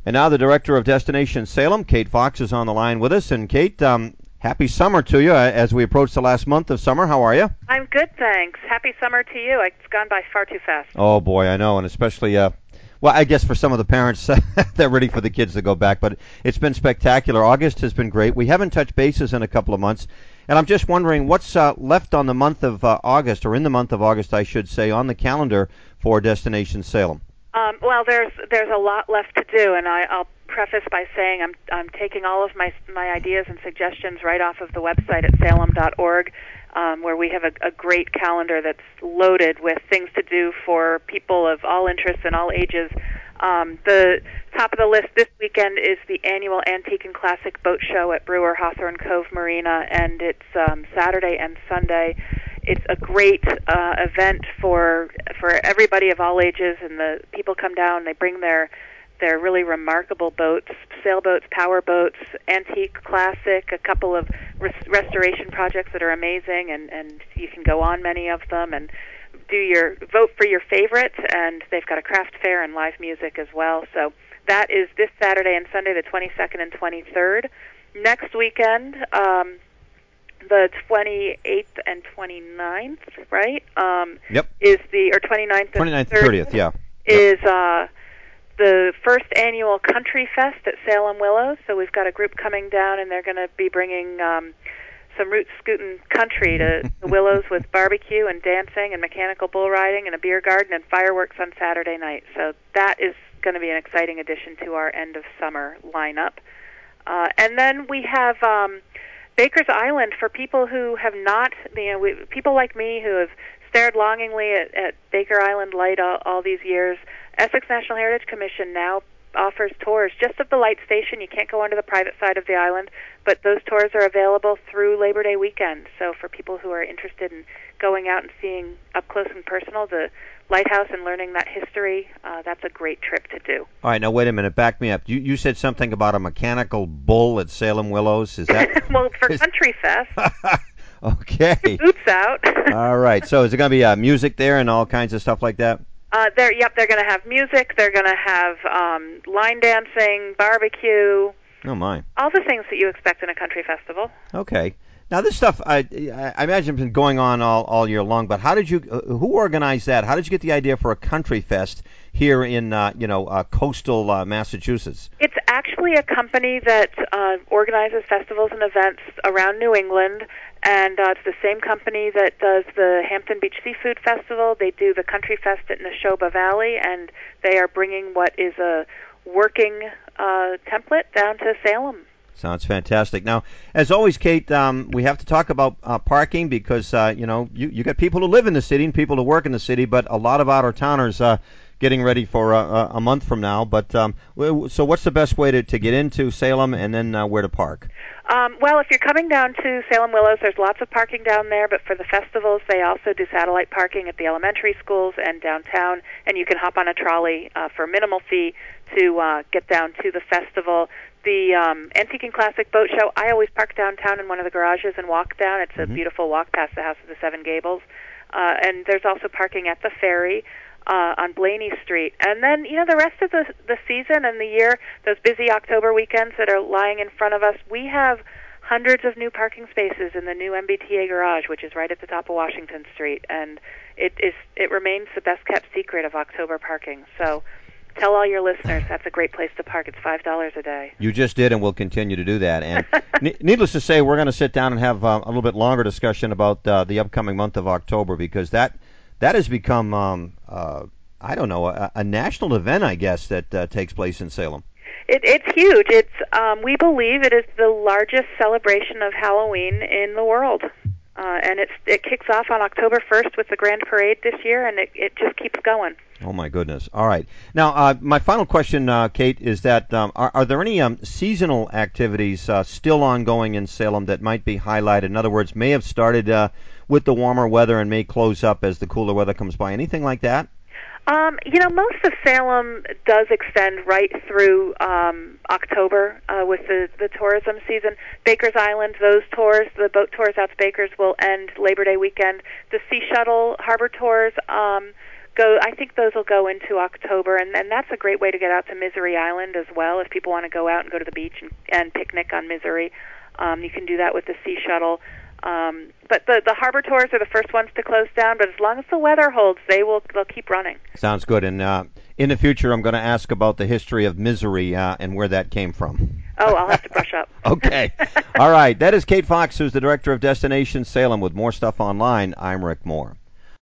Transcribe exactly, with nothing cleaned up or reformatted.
And now the director of Destination Salem, Kate Fox, is on the line with us. And Kate, um, happy summer to you as we approach the last month of summer. How are you? I'm good, thanks. Happy summer to you. It's gone by far too fast. Oh, boy, I know. And especially, uh, well, I guess for some of the parents, they're ready for the kids to go back. But it's been spectacular. August has been great. We haven't touched bases in a couple of months. And I'm just wondering what's uh, left on the month of uh, August, or in the month of August, I should say, on the calendar for Destination Salem. Um, well, there's there's a lot left to do, and I, I'll preface by saying I'm I'm taking all of my my ideas and suggestions right off of the website at salem dot org, um, where we have a, a great calendar that's loaded with things to do for people of all interests and all ages. Um, the top of the list this weekend is the annual Antique and Classic Boat Show at Brewer Hawthorne Cove Marina, and it's um, Saturday and Sunday. It's a great uh, event for for everybody of all ages, and the people come down. They bring their their really remarkable boats, sailboats, power boats, antique, classic, a couple of res- restoration projects that are amazing, and, and you can go on many of them and do your vote for your favorite. And they've got a craft fair and live music as well. So that is this Saturday and Sunday, the twenty-second and twenty-third. Next weekend. Um, The twenty-eighth and twenty-ninth, right? Um, yep. Is the or twenty-ninth and twenty-ninth, thirtieth, yeah. Is yep. uh, the first annual Country Fest at Salem Willows. So we've got a group coming down, and they're going to be bringing um, some roots scootin' country to the Willows with barbecue and dancing and mechanical bull riding and a beer garden and fireworks on Saturday night. So that is going to be an exciting addition to our end of summer lineup. Uh, and then we have. Um, Baker's Island for people who have not, you know, we, people like me who have stared longingly at, at Baker Island Light all, all these years. Essex National Heritage Commission now offers tours just of the light station. You can't go onto the private side of the island, but those tours are available through Labor Day weekend. So for people who are interested in going out and seeing up close and personal the lighthouse and learning that history, uh, that's a great trip to do. All right, now wait a minute. Back me up. You you said something about a mechanical bull at Salem Willows. Is that well for Country Fest? Okay. Boots out. All right. So is there going to be uh, music there and all kinds of stuff like that? Uh, they're, yep, they're going to have music. They're going to have um, line dancing, barbecue. Oh my! All the things that you expect in a country festival. Okay. Now this stuff, I, I imagine, has been going on all, all year long. But how did you? Uh, who organized that? How did you get the idea for a country fest here in uh, you know uh, coastal uh, Massachusetts? It's actually a company that uh, organizes festivals and events around New England, and uh, it's the same company that does the Hampton Beach Seafood Festival. They do the Country Fest at Neshoba Valley, and they are bringing what is a working uh, template down to Salem. Sounds fantastic. Now, as always, Kate, um, we have to talk about uh, parking because, uh, you know, you, you got people who live in the city and people who work in the city, but a lot of out-of-towners uh, getting ready for uh, a month from now. But um, so what's the best way to, to get into Salem and then uh, where to park? Um, well, if you're coming down to Salem Willows, there's lots of parking down there, but for the festivals, they also do satellite parking at the elementary schools and downtown, and you can hop on a trolley uh, for a minimal fee to uh, get down to the festival. The um, Antique and Classic Boat Show, I always park downtown in one of the garages and walk down. It's a mm-hmm. beautiful walk past the House of the Seven Gables. Uh, and there's also parking at the ferry uh, on Blaney Street. And then, you know, the rest of the, the season and the year, those busy October weekends that are lying in front of us, we have hundreds of new parking spaces in the new M B T A garage, which is right at the top of Washington Street. And it is it remains the best-kept secret of October parking. So tell all your listeners that's a great place to park. It's five dollars a day. You just did, and we'll continue to do that. And ne- needless to say, we're going to sit down and have uh, a little bit longer discussion about uh, the upcoming month of October because that that has become, um, uh, I don't know, a, a national event, I guess, that uh, takes place in Salem. It, it's huge. It's um, we believe it is the largest celebration of Halloween in the world. Uh, and it's, it kicks off on October first with the Grand Parade this year, and it, it just keeps going. Oh, my goodness. All right. Now, uh, my final question, uh, Kate, is that um, are, are there any um, seasonal activities uh, still ongoing in Salem that might be highlighted? In other words, may have started uh, with the warmer weather and may close up as the cooler weather comes by. Anything like that? Um, you know, most of Salem does extend right through um, October uh, with the, the tourism season. Baker's Island, those tours, the boat tours out to Baker's will end Labor Day weekend. The Sea Shuttle harbor tours um, go. I think those will go into October, and, and that's a great way to get out to Misery Island as well. If people want to go out and go to the beach and, and picnic on Misery, um, you can do that with the Sea Shuttle. Um, but the the harbor tours are the first ones to close down. But as long as the weather holds, they will they'll keep running. Sounds good. And uh, in the future, I'm going to ask about the history of Misery uh, and where that came from. Oh, I'll have to brush up. Okay. All right. That is Kate Fox, who's the Director of Destination Salem. With more stuff online, I'm Rick Moore.